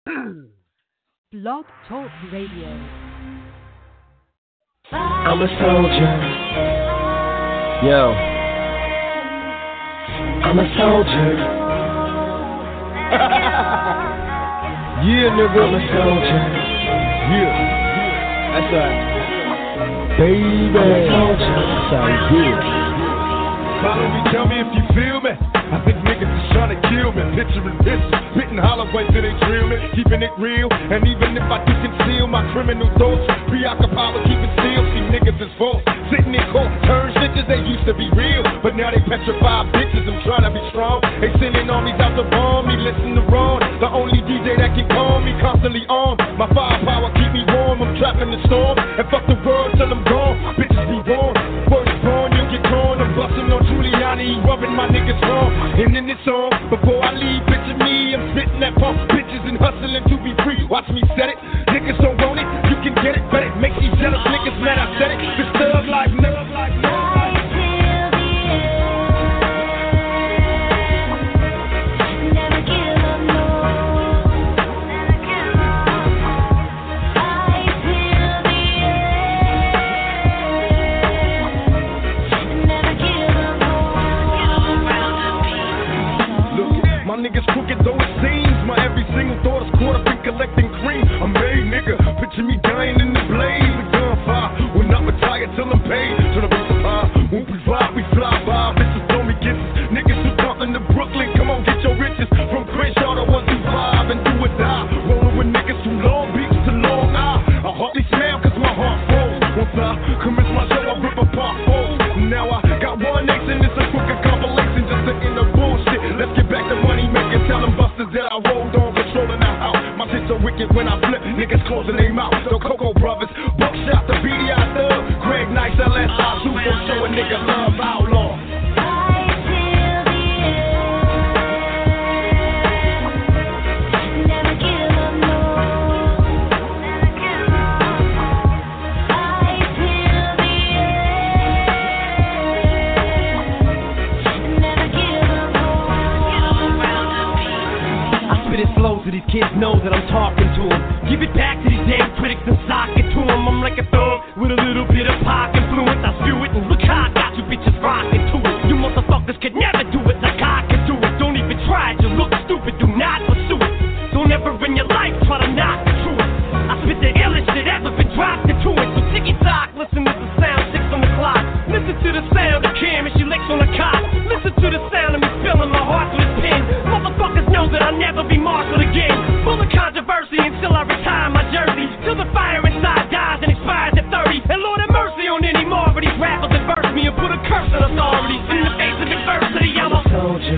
Blog Talk Radio. I'm a soldier. Yo. I'm a soldier. Yeah, nigga. I'm a soldier. Yeah. That's right. Baby. I'm a soldier. That's how you do it. Follow me, tell me if you feel me. I think niggas is trying to kill me. Picturing pictures, spitting hollow ways till they drill me. Keeping it real, and even if I do conceal my criminal thoughts, preoccupied with keeping still. See niggas is false, sitting in court, turn snitches. They used to be real, but now they petrified bitches. I'm trying to be strong. They sending armies out to bomb me. Listen to Ron, the only DJ that can calm me. Constantly on, my firepower keep me warm. I'm trapped in the storm, and fuck the world till I'm gone. Bitches be born, words born, you get torn. I'm busting on Giuliani, rubbing my niggas wrong. And in this song, before I leave, picture me, I'm spitting that pump bitches and hustling to be free. Watch me set it, niggas don't want it, you can get it, but it makes these jealous niggas mad. I said it, this thug like never like never. Niggas crooked though it seems. My every single thought is caught up in collecting cream. I'm made, nigga. Picture me dying in the blaze of gunfire. Will not retire till I'm paid. Turn up the pie. When we vibe, we fly by. Bitches throw me kisses. Niggas who talking to Brooklyn. Come on, get your riches. From Crenshaw to 125 and do or die. Rolling with niggas from Long Beach to Long Isle. I hardly smile cause my heart froze. Once I commence my show, I rip apart foes. Now I got one nation. It's a crooked compilation just to end the bullshit. Let's get back to money making. Tell them busters that I rolled on, controlling the house. My shit so wicked when I flip, niggas closing their mouth. The Coco Brothers, Buckshot, the BDI Thug, Greg Nice, LSI, Super, show a nigga love, outlaw. Flow so these kids know that I'm talking to them. Give it back to these damn critics and sock it to them. I'm like a thug with a little bit of pop influence. I spew it and look how I got you bitches rocking to it. You motherfuckers could never do it like I can do it. Don't even try it, you look stupid, do not pursue it. Don't ever in your life try to knock the truth. I spit the illest shit ever been dropped into it. So ticky tock, listen to the sound, 6 on the clock. Listen to the sound of Cam as she licks on the cot. Listen to the sound of me spilling my heart with his pen. Motherfuckers know that I'll never be marshaled again. Full of controversy until I retire my jersey. Till the fire inside dies and expires at 30. And Lord have mercy on any more of these rappers that verse me and put a curse on authorities. In the face of adversity, I'm a soldier.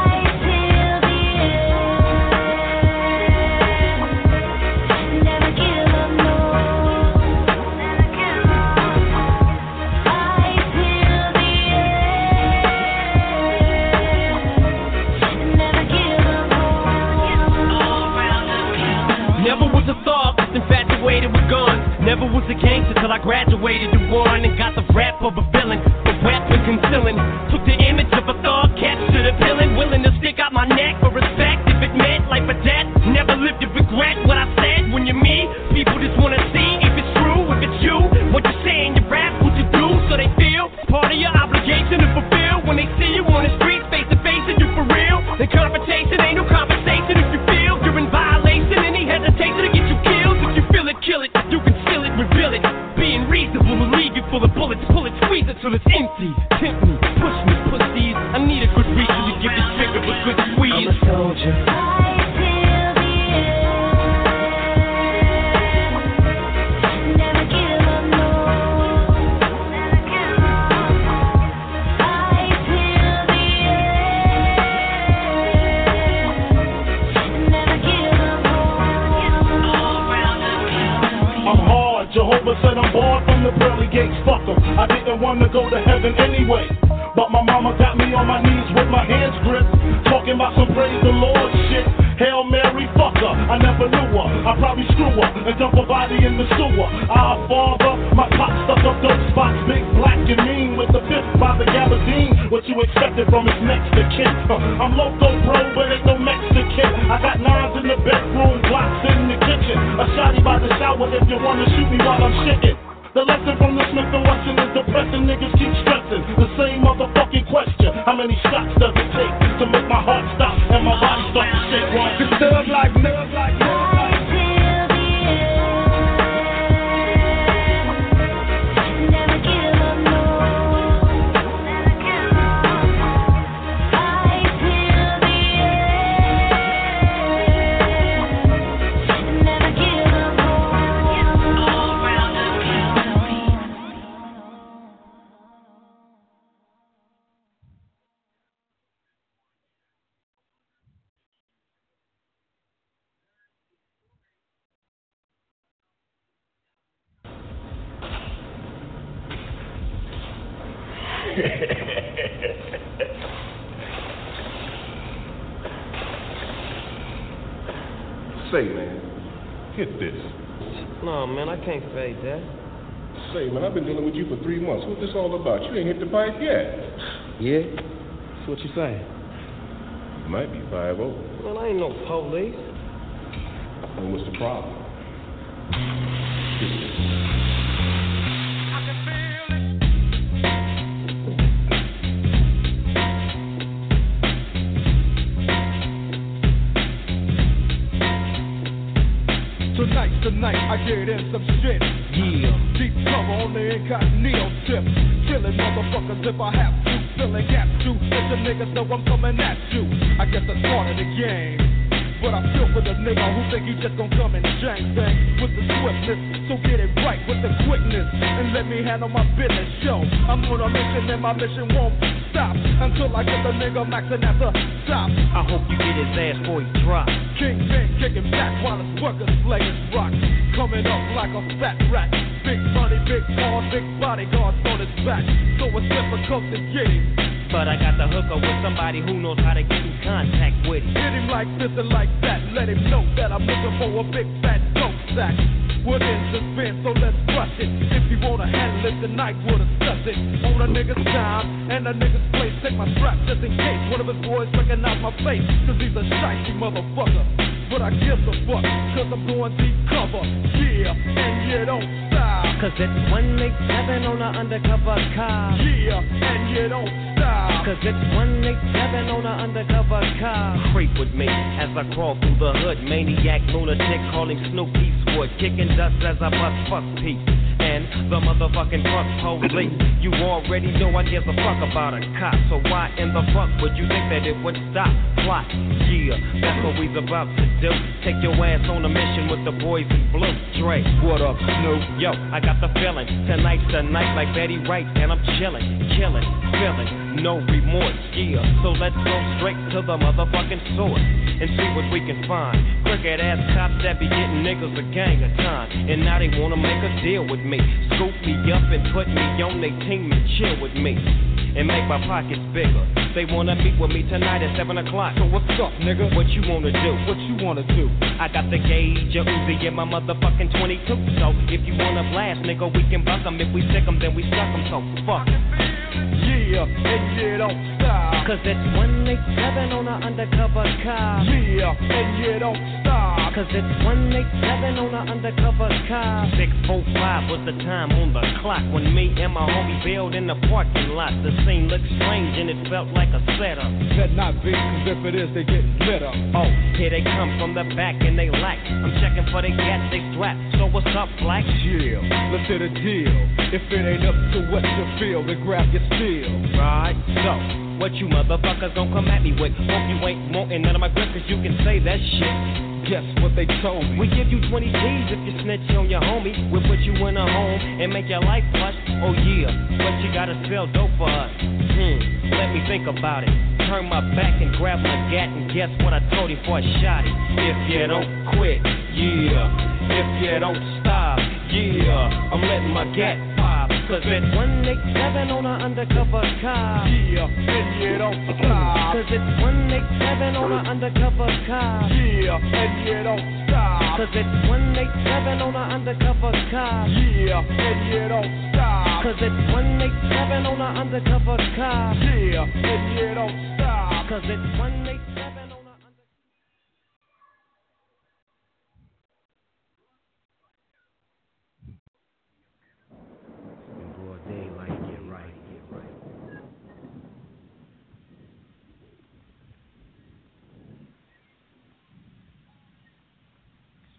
Infatuated with guns. Never was a gangster till I graduated to one and got the rap of a villain. The weapon concealing. Took the image of a thug, captured a villain. Willing to stick out my neck for respect if it meant life or death. Never lived to regret what I said. When you're me, people just wanna see if it's true, if it's you. What you say in your rap, what you do, so they feel part of your obligation to fulfill. When they see you on the street, face to face, and you for real. The confrontation ain't no conversation if you feel you're in violation. Any hesitation to get you killed. If you feel it, kill it. You can steal it, reveal it. Being reasonable will leave you full of bullets. Pull it, squeeze it till it's empty. Tempt me, push me, pussies. I need a good reason to give this trigger a good squeeze. I'm a soldier. Jehovah said I'm born from the pearly gates, fuck 'em. I didn't want to go to heaven anyway, but my mama got me on my knees with my hands gripped, talking about some praise the Lord shit. Hail Mary, fuck her, I never knew her. I probably screw her and dump her body in the sewer. Our Father, my pop stuck up dope spots, big, black, and mean with the fifth by the gabardine. What you expected from his next to kin? I'm loco, bro, but ain't no Mexican. I got nines in the bedroom, blocks But if you wanna shoot me while I'm shitting, the lesson from the Smith & Wesson is depressing. Niggas keep stressing the same motherfucking question. How many shots does it take to make my heart stop and my body start to shake? This thug like Say, man, hit this. No, man, I can't fade that. Say, man, I've been dealing with you for 3 months. What's this all about? You ain't hit the pipe yet. Yeah? That's what you saying? Might be 5-0. Man, I ain't no police. Then what's the problem? Hit this. Tonight I get in some shit. Yeah. Deep cover on the incognito tip. Killing motherfuckers if I have to. Filling gaps to let the niggas know I'm coming at you. I guess that's part of the game. But I feel for the nigga who think he just gon' come and jank things with the swiftness. So get it right with the quickness and let me handle my business. Yo, I'm on a mission and my mission won't stop until I get the nigga maxing at the top. I hope you get his ass before he drop. Kingpin kicking back while his workers slaying rock. Coming up like a fat rat. Big money, big cars, big bodyguards on his back. So it's difficult to get him. But I got the hooker with somebody who knows how to get in contact with him. Hit him like this and like that. Let him know that I'm looking for a big fat dope sack. What is suspense, so let's rush it. If you wanna handle it tonight, we'll discuss it. On a nigga's time and a nigga's place. Take my strap just in case one of his boys recognize my face. Cause he's a shifty motherfucker. But I give a fuck, cause I'm going deep cover. Yeah, and you don't stop. Cause it's 187 on an undercover car. Yeah, and you don't stop. Cause it's 187 on an undercover car. Creep with me as I crawl through the hood. Maniac, lunatic, calling Snoop Eastwood. Kicking dust as I bust fuck Pete. And the motherfucking fuck police. You already know I give a fuck about a cop. So why in the fuck would you think that it would stop? Plot, yeah, that's what we's about to do. Take your ass on a mission with the boys in blue. Dre, what up, Snoop? Yo, I got the feeling. Tonight's the night like Betty Wright. And I'm chilling, killing, feeling, no remorse, yeah. So let's go straight to the motherfucking source and see what we can find. Crooked ass cops that be getting niggas a gang of time. And now they wanna make a deal with me. Scoop me up and put me on their team and chill with me. And make my pockets bigger. They wanna meet with me tonight at 7 o'clock. So what's up, nigga? What you wanna do? What you wanna do? I got the gauge, a Uzi in my motherfucking 22. So if you wanna blast, nigga, we can bust them. If we sick them, then we suck them. So fuck. Yeah, and you don't stop. Cause it's 187 on an undercover car. Yeah, and you don't stop. Cause it's 187 on an undercover car. 6:45 was the time on the clock when me and my homie bailed in the parking lot. The scene looked strange and it felt like a setup. Better not be, cause if it is, they get lit up. Oh, here they come from the back and they lack. I'm checking for the gas, they strap. So what's up, Black? Chill, let's hit a deal. If it ain't up to what you feel, then grab your steel. Right, so what you motherfuckers gon' come at me with? Hope you ain't wanting none of my grip, cause you can say that shit. Guess what they told me? We give you 20 G's if you snitch on your homie. We'll put you in a home and make your life plush. Oh yeah, but you gotta sell dope for us. Let me think about it. Turn my back and grab my gat and guess what I told him before I shot it. If you don't quit, yeah. If you don't stop, yeah. I'm letting my gat pop. Cause it's 187 on an undercover car. Yeah, and you don't stop. Cause it's 187 on an undercover car. Yeah, and you don't stop. Cause it's 187 on an undercover car. Yeah, and you don't stop. Cause it's 187 on an undercover car. Yeah, and you don't stop. Cause it's 187 on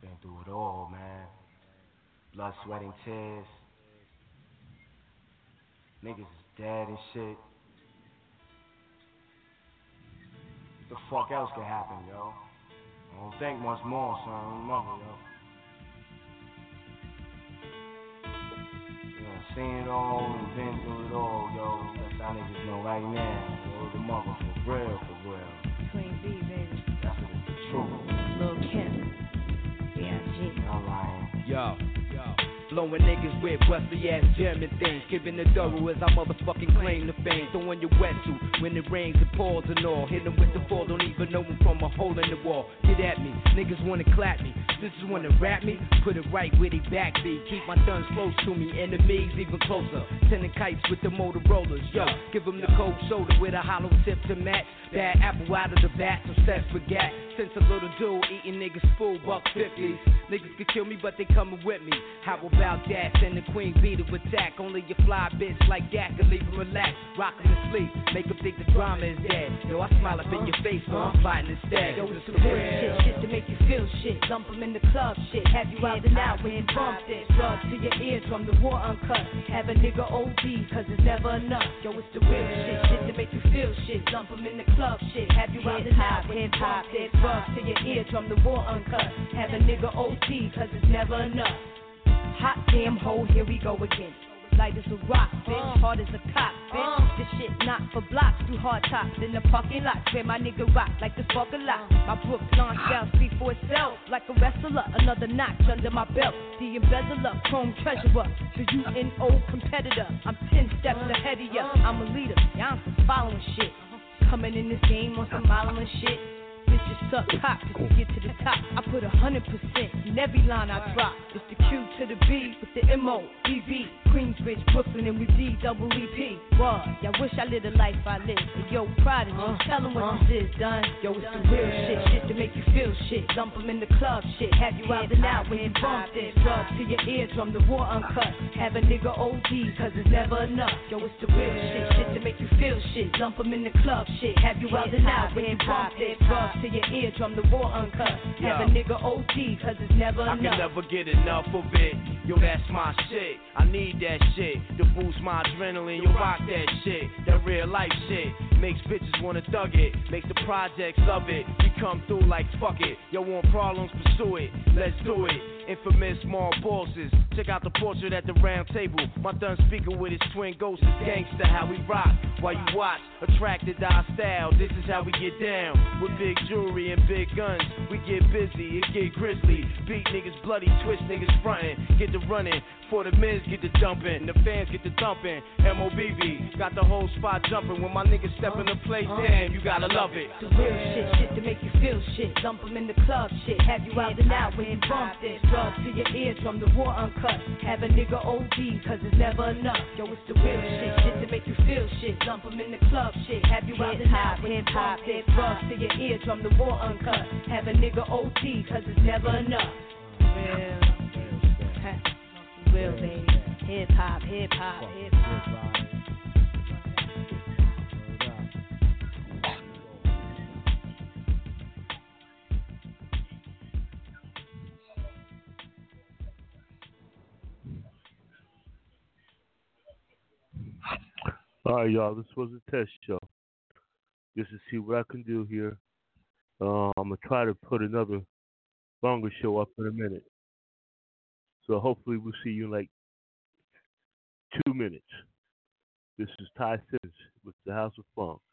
Been through it all, man. Blood, sweat, and tears. Niggas is dead and shit. What the fuck else could happen, yo? I don't think much more, son. Mother, yo. Yeah, seen it all and been through it all, yo. That's how niggas know right now. Yo, the mother for real, for real. Queen B, baby. That's what it's the truth. Lil Kim. B.I.G. I'm lying. Yo. Blowing niggas with rusty ass German things. Giving the thorough as I motherfucking claim the fame. Throwing your wetsuit when it rains and pours and all. Hit them with the fall, don't even know them from a hole in the wall. Get at me, niggas wanna clap me. Sisters wanna rap me, put it right where they backbeat. Keep my guns close to me, enemies even closer. Sending kites with the Motorola's, yo. Give them the cold shoulder with a hollow tip to match. Bad apple out of the bat, obsessed with gat. Since a little dude eating niggas full $1.50s. Niggas could kill me, but they coming with me. How about that? Send the queen bee to attack. Only your fly bitch like that can leave him relaxed. Rock him to sleep, make him think the drama is dead. Yo, I smile up in your face, so I'm fighting instead. Yo, it's the real shit to make you feel shit. Dump him in the club shit. Have you out and out when you bump this. Drugs to your eardrum, the war uncut. Have a nigga OD, cause it's never enough. Yo, it's the real shit to make you feel shit. Dump him in the club shit. Have you out and out when you bump this. Drugs to your eardrum, the war uncut. Have a nigga OD, cause it's never enough. Hot damn hole, here we go again. Light as a rock, bitch, hard as a cock, bitch. This shit not for blocks, through hard tops in the parking lot. Where my nigga rock like the fuck a lot. My Brooks launch style speak for itself. Like a wrestler, another notch under my belt. The embezzler, chrome treasurer, the UNO competitor. I'm 10 steps ahead of ya. I'm a leader, y'all some following shit. Coming in this game on some modeling shit. Bitches suck cock to get to the top. I put 100% in every line I drop. It's the Q to the B with the M-O-B-B. Queensbridge, Brooklyn, and we D-double-E-P. What? Y'all wish I lived the life I live. But yo, prodigy, tell them what this is done. Yo, it's the real shit to make you feel shit. Dump them in the club shit. Have you out and out when you bump this. Drugs to your eardrum, the war uncut. Have a nigga OD, cause it's never enough. Yo, it's the real shit to make you feel shit. Dump them in the club shit. Have you out and out when you bump this. Drugs to your eardrum, the war uncut. Have a nigga OD, cause it's never enough. I can never get enough of it. Yo, that's my shit. I need that shit to boost my adrenaline. Yo, rock that shit. That real life shit makes bitches wanna thug it. Makes the projects love it. We come through like fuck it. Yo, want problems, pursue it. Let's do it. Infamous small bosses. Check out the portrait at the round table. My done speaker with his twin ghosts is gangsta. How we rock while you watch. Attracted to our style. This is how we get down. With big jewelry and big guns. We get busy, it get grizzly. Beat niggas bloody, twist niggas frontin'. Get the running. For the Miz get the dumping. The fans get the thumping. M.O.B.B. got the whole spot jumping. When my niggas step in the place, damn, you gotta love it. The real shit to make you feel shit. Dump them in the club shit. Have you out and out when you bump this. Drugs to your eardrum, the war uncut. Have a nigga OD, cause it's never enough. Yo, it's the real shit to make you feel shit. Dump them in the club shit. Have you out and out when you bump this. Drugs to your eardrum, the war uncut. Have a nigga OD, cause it's never enough. Real, baby. Hip hop, hip hop, hip hop. All right, y'all. This was a test show. Just to see what I can do here. I'm gonna try to put another longer show up in a minute. So hopefully we'll see you in like 2 minutes. This is Ty Simmons with the House of Funk.